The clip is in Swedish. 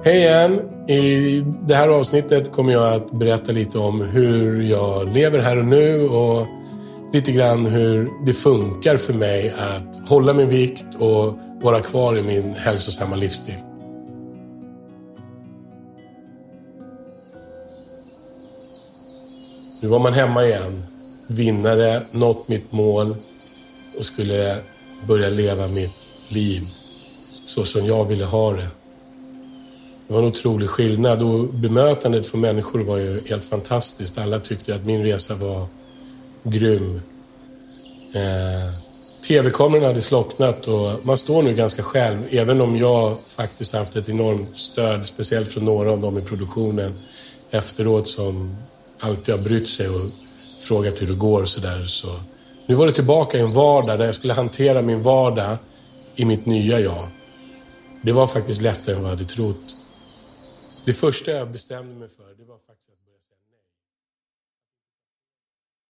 Hej igen! I det här avsnittet kommer jag att berätta lite om hur jag lever här och nu och lite grann hur det funkar för mig att hålla min vikt och vara kvar i min hälsosamma livsstil. Nu var man hemma igen, vinnare, nått mitt mål och skulle börja leva mitt liv så som jag ville ha det. Det var en otrolig skillnad och bemötandet för människor var ju helt fantastiskt. Alla tyckte att min resa var grym. TV-kamerorna hade slocknat och man står nu ganska själv. Även om jag faktiskt haft ett enormt stöd, speciellt från några av dem i produktionen efteråt som alltid har brytt sig och frågat hur det går och sådär. Så nu var det tillbaka i en vardag där jag skulle hantera min vardag i mitt nya jag. Det var faktiskt lättare än vad jag hade trott. Det första jag bestämde mig för, det var faktiskt att börja